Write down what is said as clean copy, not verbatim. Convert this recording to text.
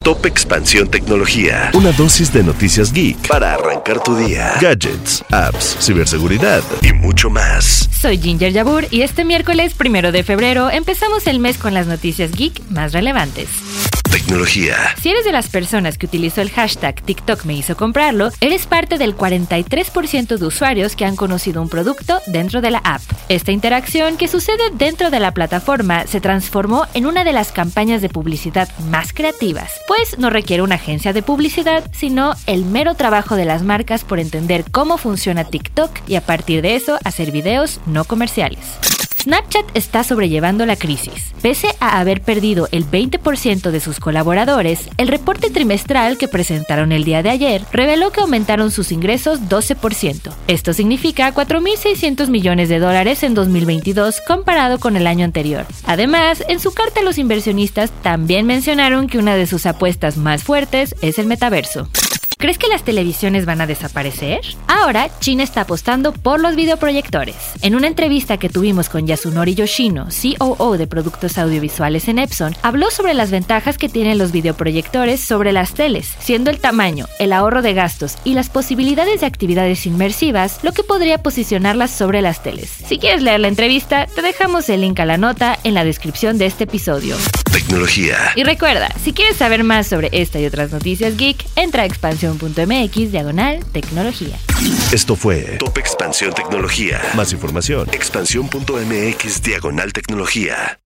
Top Expansión Tecnología. Una dosis de noticias geek para arrancar tu día. Gadgets, apps, ciberseguridad y mucho más. Soy Ginger Yabur y este miércoles 1 de febrero empezamos el mes con las noticias geek más relevantes. Tecnología. Si eres de las personas que utilizó el hashtag TikTok me hizo comprarlo, eres parte del 43% de usuarios que han conocido un producto dentro de la app. Esta interacción que sucede dentro de la plataforma se transformó en una de las campañas de publicidad más creativas, pues no requiere una agencia de publicidad, sino el mero trabajo de las marcas por entender cómo funciona TikTok y a partir de eso hacer videos no comerciales. Snapchat está sobrellevando la crisis. Pese a haber perdido el 20% de sus colaboradores, el reporte trimestral que presentaron el día de ayer reveló que aumentaron sus ingresos 12%. Esto significa $4.600 millones en 2022 comparado con el año anterior. Además, en su carta los inversionistas también mencionaron que una de sus apuestas más fuertes es el metaverso. ¿Crees que las televisiones van a desaparecer? Ahora, China está apostando por los videoproyectores. En una entrevista que tuvimos con Yasunori Yoshino, COO de productos audiovisuales en Epson, habló sobre las ventajas que tienen los videoproyectores sobre las teles, siendo el tamaño, el ahorro de gastos y las posibilidades de actividades inmersivas lo que podría posicionarlas sobre las teles. Si quieres leer la entrevista, te dejamos el link a la nota en la descripción de este episodio. Tecnología. Y recuerda, si quieres saber más sobre esta y otras noticias geek, entra a expansión.mx/tecnología. Esto fue Top Expansión Tecnología. Más información, expansión.mx/tecnología.